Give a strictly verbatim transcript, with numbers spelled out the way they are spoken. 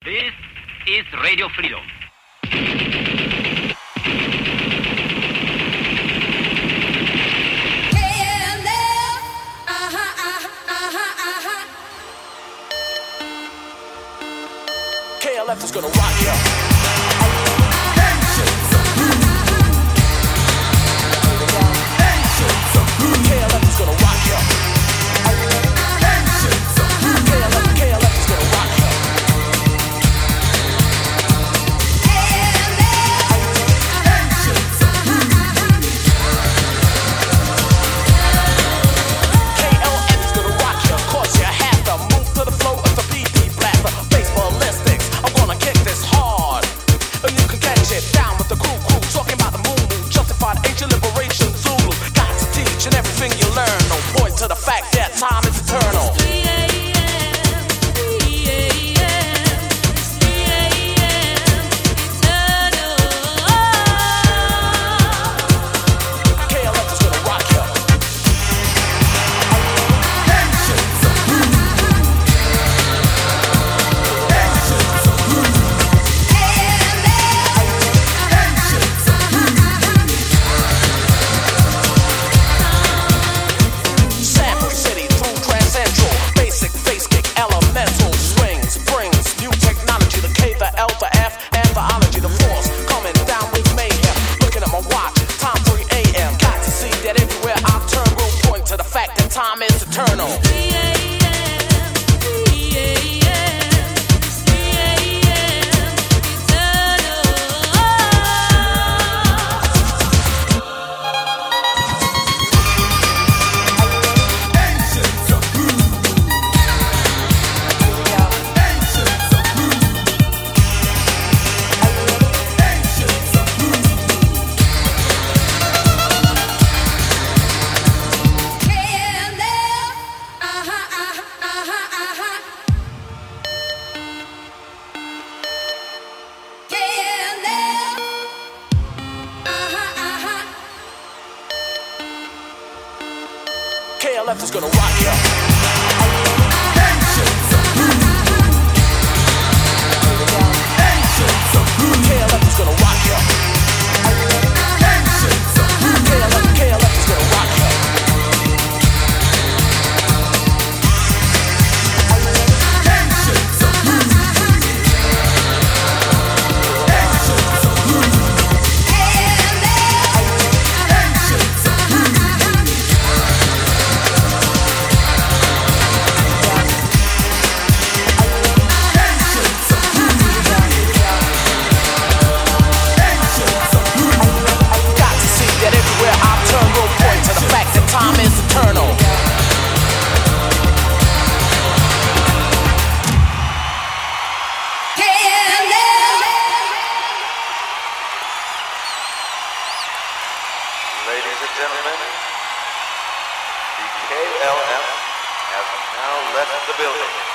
This is Radio Freedom. K L F is gonna rock ya. K L F is gonna rock ya. K L F, K L F is gonna rock ya. K L F is gonna rock ya. Cause you have to move to the flow of the B B blaster. Face ballistics, I'm gonna kick this hard. And you can catch it down with the crew crew. Talking about the moon moon, justified ancient liberation Zulu. Got to teach and everything you learn. No point to the fact that time is eternal. Time is eternal. K L F is gonna rock ya. K L F is gonna rock ya. K L F, K L F is gonna rock ya. Time is eternal. Ladies and gentlemen, the K L F has now left the building.